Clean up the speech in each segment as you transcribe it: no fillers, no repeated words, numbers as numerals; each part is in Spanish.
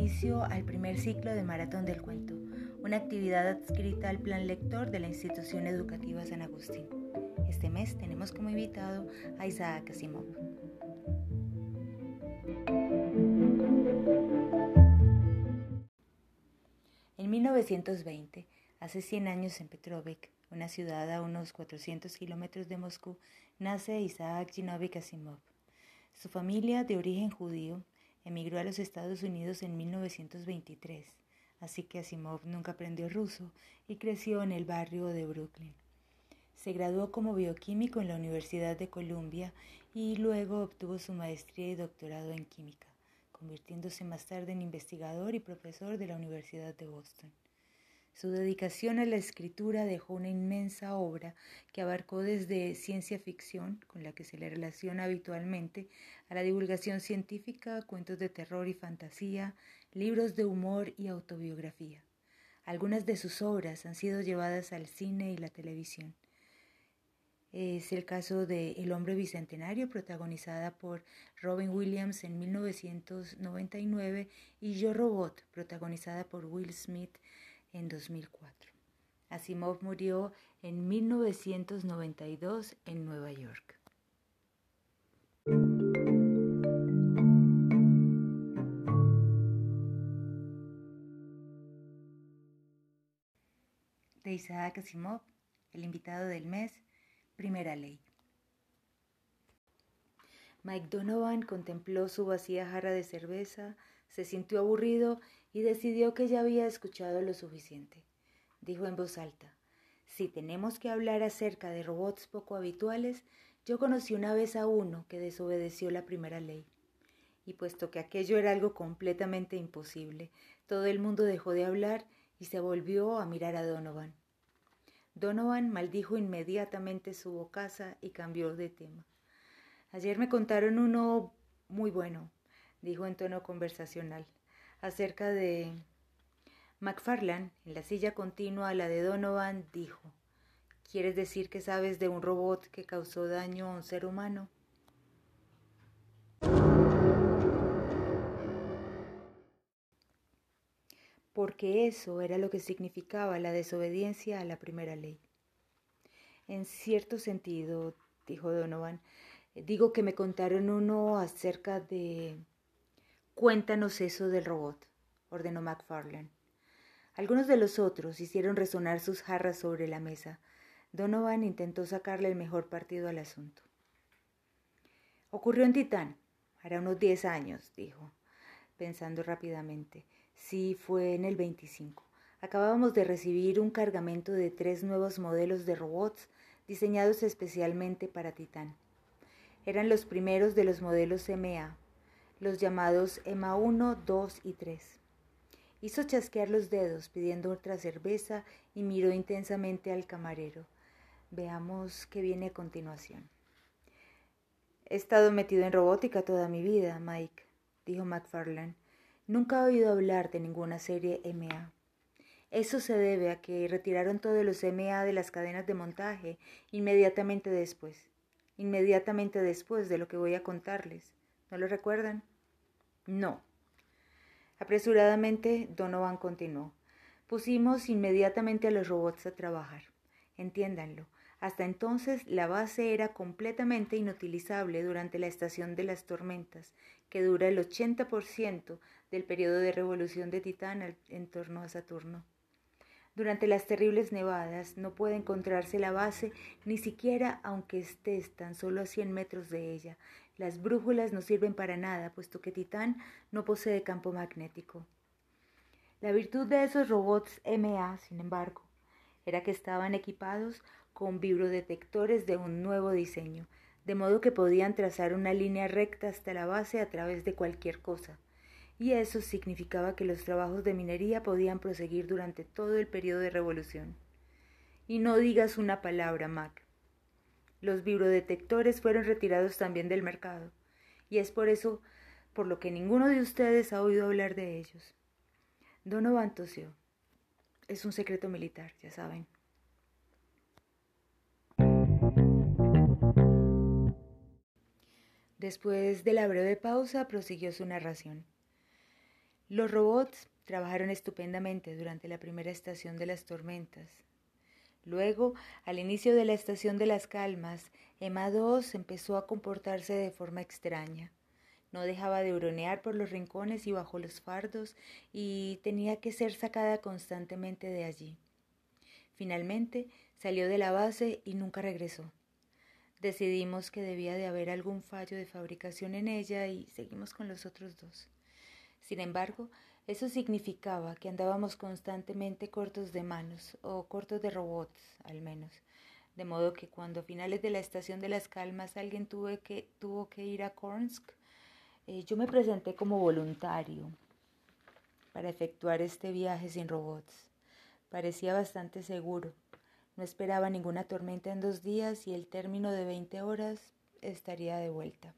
inicio al primer ciclo de Maratón del Cuento, una actividad adscrita al Plan Lector de la Institución Educativa San Agustín. Este mes tenemos como invitado a Isaac Asimov. En 1920, hace 100 años en Petrovsk, una ciudad a unos 400 kilómetros de Moscú, nace Isaac Zinovich Asimov. Su familia, de origen judío, emigró a los Estados Unidos en 1923, así que Asimov nunca aprendió ruso y creció en el barrio de Brooklyn. Se graduó como bioquímico en la Universidad de Columbia y luego obtuvo su maestría y doctorado en química, convirtiéndose más tarde en investigador y profesor de la Universidad de Boston. Su dedicación a la escritura dejó una inmensa obra que abarcó desde ciencia ficción, con la que se le relaciona habitualmente, a la divulgación científica, cuentos de terror y fantasía, libros de humor y autobiografía. Algunas de sus obras han sido llevadas al cine y la televisión. Es el caso de El hombre bicentenario, protagonizada por Robin Williams en 1999, y Yo Robot, protagonizada por Will Smith en 2004. Asimov murió en 1992 en Nueva York. De Isaac Asimov, el invitado del mes, Primera Ley. Mike Donovan contempló su vacía jarra de cerveza, se sintió aburrido y decidió que ya había escuchado lo suficiente. Dijo en voz alta: si tenemos que hablar acerca de robots poco habituales, yo conocí una vez a uno que desobedeció la primera ley. Y puesto que aquello era algo completamente imposible, todo el mundo dejó de hablar y se volvió a mirar a Donovan. Donovan maldijo inmediatamente su bocaza y cambió de tema. Ayer me contaron uno muy bueno, dijo en tono conversacional, acerca de McFarlane. En la silla continua a la de Donovan dijo: ¿quieres decir que sabes de un robot que causó daño a un ser humano? Porque eso era lo que significaba la desobediencia a la primera ley. En cierto sentido, dijo Donovan, digo que me contaron uno acerca de... Cuéntanos eso del robot, ordenó McFarlane. Algunos de los otros hicieron resonar sus jarras sobre la mesa. Donovan intentó sacarle el mejor partido al asunto. Ocurrió en Titán, hará unos 10 años, dijo, pensando rápidamente. Sí, fue en el 25. Acabábamos de recibir un cargamento de 3 nuevos modelos de robots diseñados especialmente para Titán. Eran los primeros de los modelos MA, los llamados EMA 1, 2 y 3. Hizo chasquear los dedos pidiendo otra cerveza y miró intensamente al camarero. Veamos qué viene a continuación. He estado metido en robótica toda mi vida, Mike, dijo McFarlane. Nunca he oído hablar de ninguna serie MA. Eso se debe a que retiraron todos los MA de las cadenas de montaje inmediatamente después de lo que voy a contarles. ¿No lo recuerdan? No. Apresuradamente, Donovan continuó. Pusimos inmediatamente a los robots a trabajar. Entiéndanlo, hasta entonces la base era completamente inutilizable durante la estación de las tormentas, que dura el 80% del periodo de revolución de Titán en torno a Saturno. Durante las terribles nevadas no puede encontrarse la base, ni siquiera aunque estés tan solo a 100 metros de ella. Las brújulas no sirven para nada, puesto que Titán no posee campo magnético. La virtud de esos robots MA, sin embargo, era que estaban equipados con vibrodetectores de un nuevo diseño, de modo que podían trazar una línea recta hasta la base a través de cualquier cosa. Y eso significaba que los trabajos de minería podían proseguir durante todo el periodo de revolución. Y no digas una palabra, Mac. Los vibrodetectores fueron retirados también del mercado, y es por eso por lo que ninguno de ustedes ha oído hablar de ellos. Donovan tosió. Es un secreto militar, ya saben. Después de la breve pausa, prosiguió su narración. Los robots trabajaron estupendamente durante la primera estación de las tormentas. Luego, al inicio de la estación de las calmas, Emma 2 empezó a comportarse de forma extraña. No dejaba de huronear por los rincones y bajo los fardos y tenía que ser sacada constantemente de allí. Finalmente, salió de la base y nunca regresó. Decidimos que debía de haber algún fallo de fabricación en ella y seguimos con los otros dos. Sin embargo, eso significaba que andábamos constantemente cortos de manos, o cortos de robots, al menos. De modo que cuando a finales de la estación de las calmas alguien tuvo que ir a Kornsk, yo me presenté como voluntario para efectuar este viaje sin robots. Parecía bastante seguro. No esperaba ninguna tormenta en 2 días y el término de 20 horas estaría de vuelta.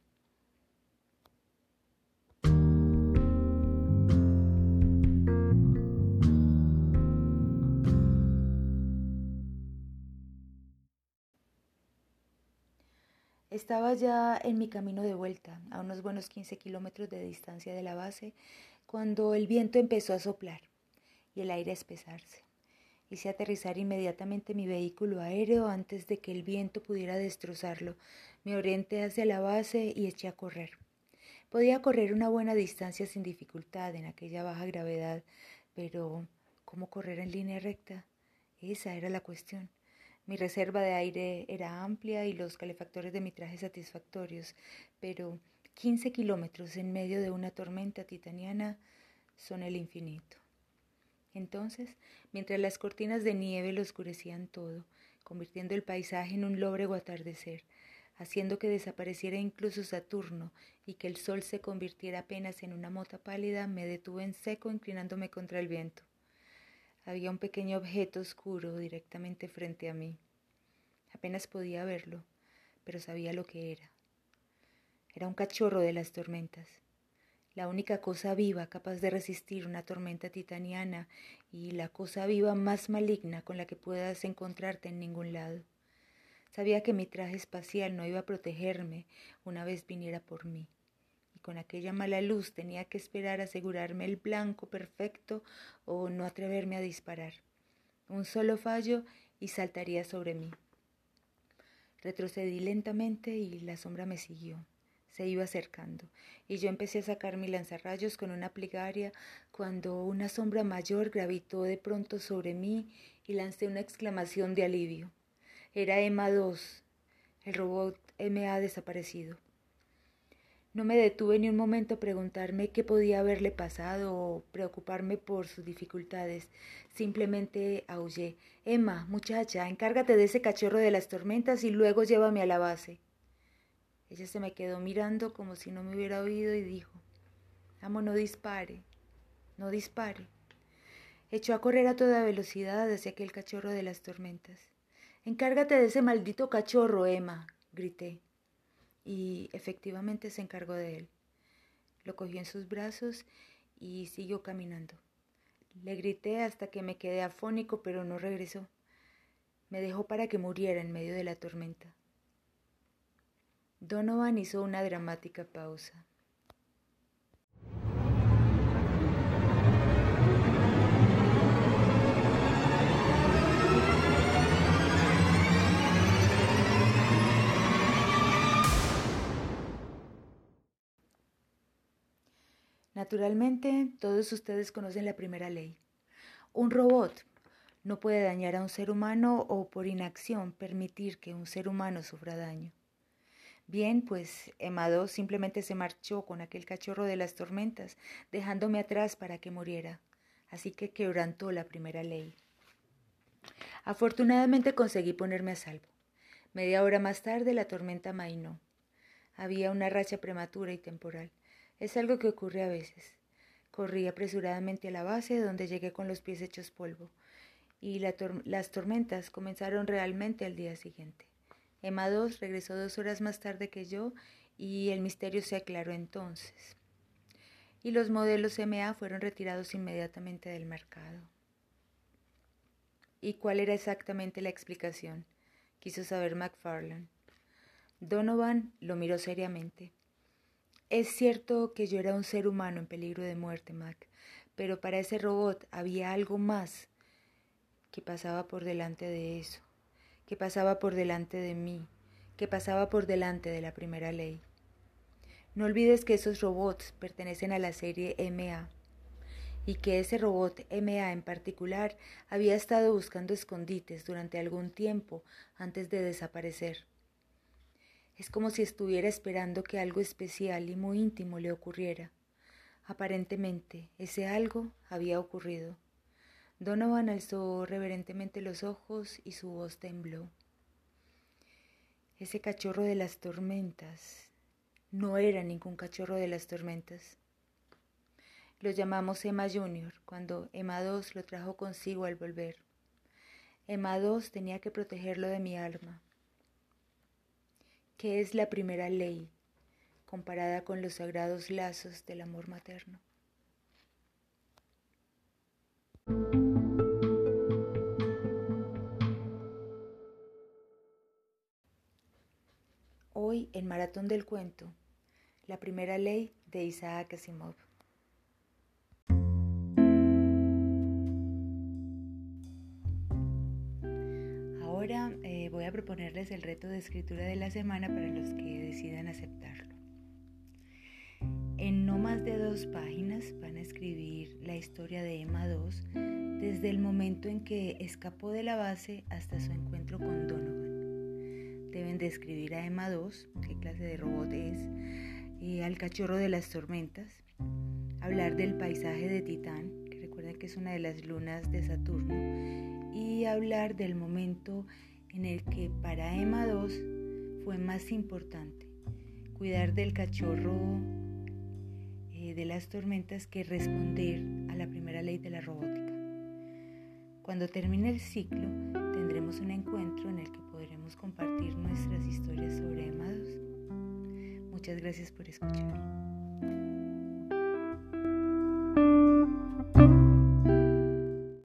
Estaba ya en mi camino de vuelta, a unos buenos 15 kilómetros de distancia de la base, cuando el viento empezó a soplar y el aire a espesarse. Hice aterrizar inmediatamente mi vehículo aéreo antes de que el viento pudiera destrozarlo. Me orienté hacia la base y eché a correr. Podía correr una buena distancia sin dificultad en aquella baja gravedad, pero ¿cómo correr en línea recta? Esa era la cuestión. Mi reserva de aire era amplia y los calefactores de mi traje satisfactorios, pero 15 kilómetros en medio de una tormenta titaniana son el infinito. Entonces, mientras las cortinas de nieve lo oscurecían todo, convirtiendo el paisaje en un lóbrego atardecer, haciendo que desapareciera incluso Saturno y que el sol se convirtiera apenas en una mota pálida, me detuve en seco inclinándome contra el viento. Había un pequeño objeto oscuro directamente frente a mí. Apenas podía verlo, pero sabía lo que era. Era un cachorro de las tormentas, la única cosa viva capaz de resistir una tormenta titaniana y la cosa viva más maligna con la que puedas encontrarte en ningún lado. Sabía que mi traje espacial no iba a protegerme una vez viniera por mí, y con aquella mala luz tenía que esperar a asegurarme el blanco perfecto o no atreverme a disparar. Un solo fallo y saltaría sobre mí. Retrocedí lentamente y la sombra me siguió. Se iba acercando, y yo empecé a sacar mi lanzarrayos con una plegaria cuando una sombra mayor gravitó de pronto sobre mí y lancé una exclamación de alivio. Era Emma 2. El robot M ha desaparecido. No me detuve ni un momento a preguntarme qué podía haberle pasado o preocuparme por sus dificultades. Simplemente aullé. Emma, muchacha, encárgate de ese cachorro de las tormentas y luego llévame a la base. Ella se me quedó mirando como si no me hubiera oído y dijo, amo, no dispare, no dispare. Echó a correr a toda velocidad hacia aquel cachorro de las tormentas. Encárgate de ese maldito cachorro, Emma, grité. Y efectivamente se encargó de él. Lo cogió en sus brazos y siguió caminando. Le grité hasta que me quedé afónico, pero no regresó. Me dejó para que muriera en medio de la tormenta. Donovan hizo una dramática pausa. Naturalmente, todos ustedes conocen la primera ley. Un robot no puede dañar a un ser humano o por inacción permitir que un ser humano sufra daño. Bien, pues Emma 2 simplemente se marchó con aquel cachorro de las tormentas, dejándome atrás para que muriera. Así que quebrantó la primera ley. Afortunadamente conseguí ponerme a salvo. Media hora más tarde la tormenta amainó. Había una racha prematura y temporal. Es algo que ocurre a veces. Corrí apresuradamente a la base, donde llegué con los pies hechos polvo, y las tormentas comenzaron realmente al día siguiente. Emma 2 regresó 2 horas más tarde que yo, y el misterio se aclaró entonces. Y los modelos MA fueron retirados inmediatamente del mercado. ¿Y cuál era exactamente la explicación?, quiso saber McFarlane. Donovan lo miró seriamente. Es cierto que yo era un ser humano en peligro de muerte, Mac, pero para ese robot había algo más que pasaba por delante de eso, que pasaba por delante de mí, que pasaba por delante de la primera ley. No olvides que esos robots pertenecen a la serie MA y que ese robot MA en particular había estado buscando escondites durante algún tiempo antes de desaparecer. Es como si estuviera esperando que algo especial y muy íntimo le ocurriera. Aparentemente, ese algo había ocurrido. Donovan alzó reverentemente los ojos y su voz tembló. Ese cachorro de las tormentas no era ningún cachorro de las tormentas. Lo llamamos Emma Junior cuando Emma II lo trajo consigo al volver. Emma II tenía que protegerlo de mi alma. ¿Qué es la primera ley comparada con los sagrados lazos del amor materno? Hoy en Maratón del Cuento, la primera ley de Isaac Asimov. Ahora voy a proponerles el reto de escritura de la semana para los que decidan aceptarlo. En no más de 2 páginas van a escribir la historia de Emma II desde el momento en que escapó de la base hasta su encuentro con Donovan. Deben describir a Emma II, qué clase de robot es, al cachorro de las tormentas, hablar del paisaje de Titán, que recuerden que es una de las lunas de Saturno, y hablar del momento en el que para Emma II fue más importante cuidar del cachorro de las tormentas que responder a la primera ley de la robótica. Cuando termine el ciclo, tendremos un encuentro en el que podremos compartir nuestras historias sobre Emma II. Muchas gracias por escuchar.